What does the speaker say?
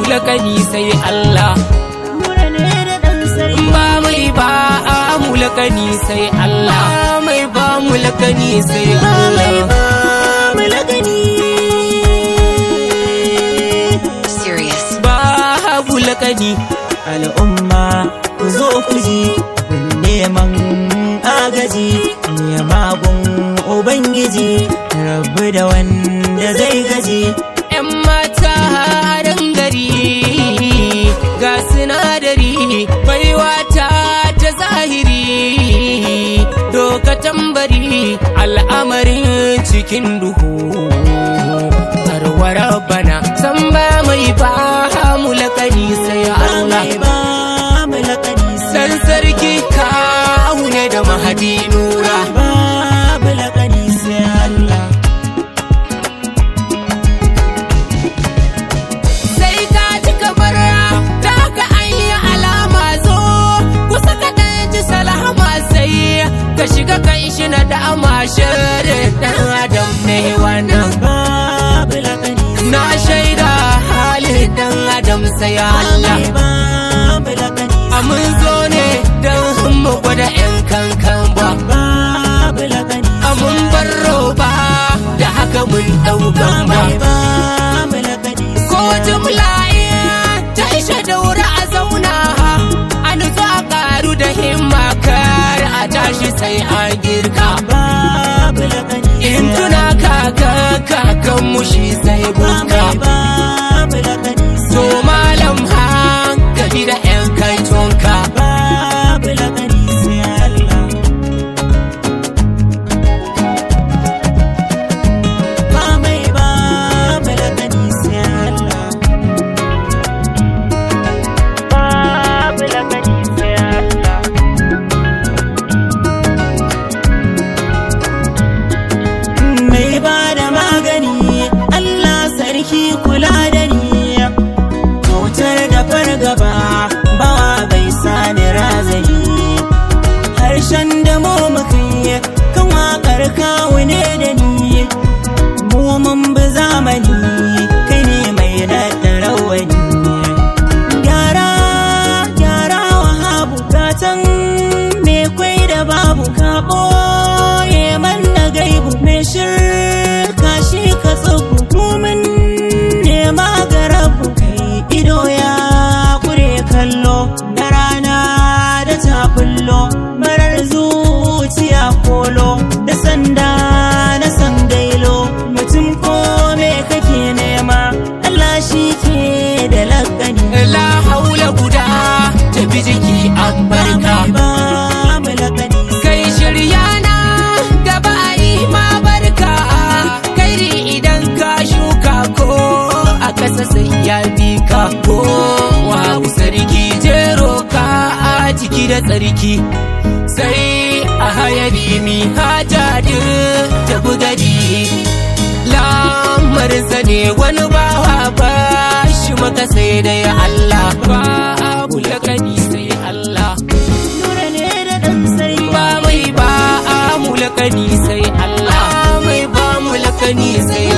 mulkani sai Allah. Nura ne da ɗan sarki. Ba mai ba mulkani sai Allah. Mai ba mulkani sai Allah. Mulkani. Serious. Ba mulkani. Al'umma ku zo ku ji neman agaji, nema gun Ubangiji, rabu da wanda zai gaji. 'Yan mata dangari ga sinadari baiwa ta zahiri, doka tambari al'amarin cikin duhu. Tarwara bana san ba mai ba mulkani sai Allah. Dan sarki kawu ne da mahadi nura. Babu laƙani sai Allah. Sai ka ji kamar ta ka an yi alama zo kusa ka ɗan ji salama sai ka shiga kan shi na dama shirin ɗan adam ne wannan. Babu laƙani Na shaida halin ɗan adam sai Allah. babu laƙani Mun zo ne don mu gwada 'yan kankan ba. babu laƙani Mun bar roba da haka mun ɗaukan ba. babu laƙani Ko jumla ta ishe da wuri a zauna, a nutsu a ƙaru da himma kar a tashi sai an girka. babu laƙani In tuna kakan mu shi sai buka. babu laƙani To malam hankali da 'yan kai tonka. babu laƙani sai Allah. Babu laƙani sai Allah. Babu laƙani sai Allah. Mai ba da magani, Allah sarki kula da ni, kautar da fargaba bawa bai sani razani. Harshen da mu mukai kan waƙar kawu ne da ni, mu mun bi zamani kai ne mai naɗa rawani. Gyara wa habu gatan me kwai da babu ka ɓoye man na gaibu mai shirka shi ka tsubu mumin nema ga rabu kai ido ya kure kallo da rana da ta kullo marar zuciya kolo da sanda na sandailo mutum ko me kake nema Allah shi ke da lakani. La haula guda tafi jiki an barka. Babu laƙani Kai shirya na gaba a yi ma barka. Kairi idan ka shuka ko a kasa sai ya bi ka. Ko wa sarki jero ka a ciki da tsarki. Sai a hayari mi haja ta bugari. Lamarinsa ne wani bawa ba shi maka sai dai Allah. Babu laƙani sai Allah. Nura ne da ɗan sarki. Ba mai ba mulkani sai Allah. Mai ba mulkani sai